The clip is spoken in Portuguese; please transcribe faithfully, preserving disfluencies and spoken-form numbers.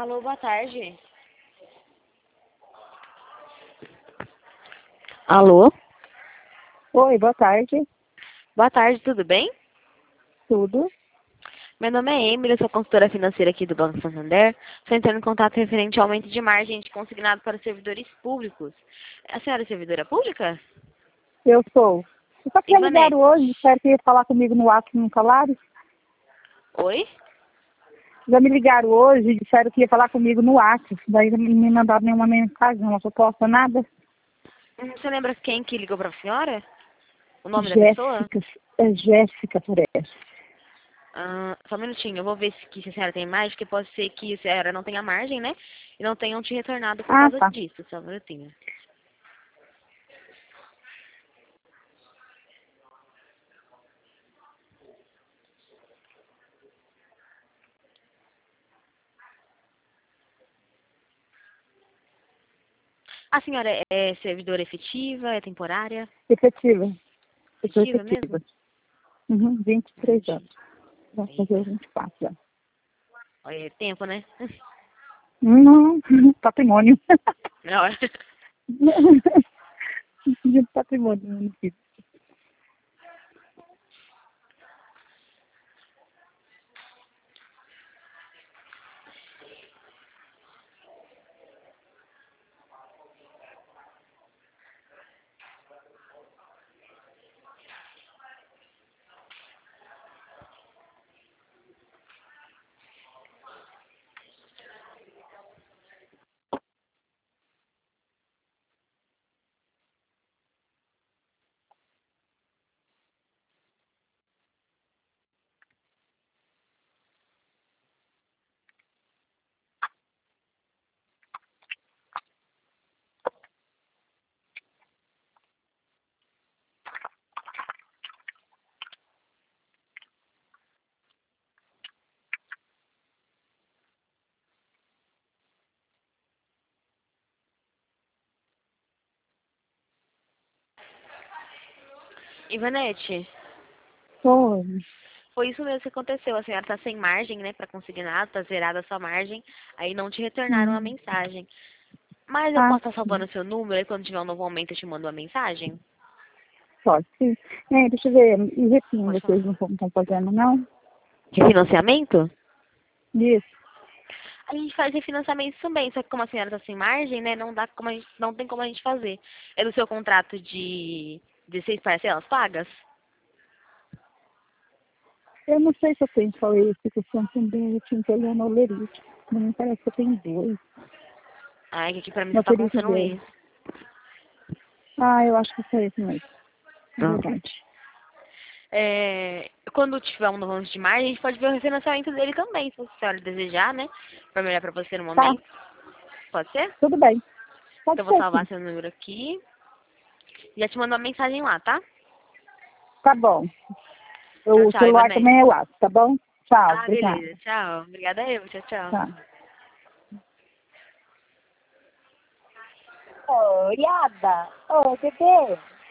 Alô, boa tarde. Alô? Oi, boa tarde. Boa tarde, tudo bem? Tudo? Meu nome é Emily, eu sou consultora financeira aqui do Banco Santander. Estou entrando em contato referente ao aumento de margem de consignado para os servidores públicos. A senhora é servidora pública? Eu sou. Eu só tinha Ivanete. ligado hoje, disseram que ia falar comigo no WhatsApp no salário. Oi? Já me ligaram hoje, disseram que ia falar comigo no WhatsApp. Daí não me mandaram nenhuma mensagem, uma proposta, nada. Hum, Você lembra quem que ligou para a senhora? O nome da pessoa? Jéssica, é Jéssica parece. Ah, só um minutinho, eu vou ver se, que se a senhora tem margem, porque pode ser que a senhora não tenha margem, né? E não tenham te retornado por Ah, causa tá. disso. Só um minutinho. A senhora é é servidora efetiva, é temporária? Efetiva. Eu sou Efetiva mesmo? efetiva. Uhum, vinte e três anos. Vai fazer Eita. vinte e quatro anos. Olha, é tempo, né? Não, patrimônio. Não. Patrimônio no município. Ivanete, Oi. foi isso mesmo que aconteceu. A senhora tá sem margem, né, pra consignar, tá zerada a sua margem, aí não te retornaram a Hum. mensagem. Mas eu Ah, posso estar salvando o seu número, e quando tiver um novo aumento eu te mando uma mensagem? pode sim. É, deixa eu ver, e repinho Pode vocês falar. não estão fazendo, não? Refinanciamento? Isso. A gente faz refinanciamento também, só que como a senhora tá sem margem, né, não dá como a gente, não tem como a gente fazer. É do seu contrato de dezesseis parcelas pagas? Eu não sei se eu tenho só esse, que eu também eu tinha que olhar no olerite. Não me parece que eu tenho dois. Ai, que aqui pra mim No só tá olerite constando dois. isso. Ah, eu acho que foi esse mesmo. É Não. verdade. É, quando tiver um novo de margem, a gente pode ver o refinanciamento dele também, se a senhora desejar, né? Pra melhor pra você no Tá, momento. Pode ser? tudo bem. Pode Então eu vou ser salvar sim. seu número aqui. E já te mando uma mensagem lá, tá? Tá bom. Tchau, O tchau, celular Ivanete. também é o aço, tá bom? Tchau, Ah, obrigada. beleza. Tchau. Obrigada eu. Tchau, tchau. Tá. Oi, Ada. Oi, bebê.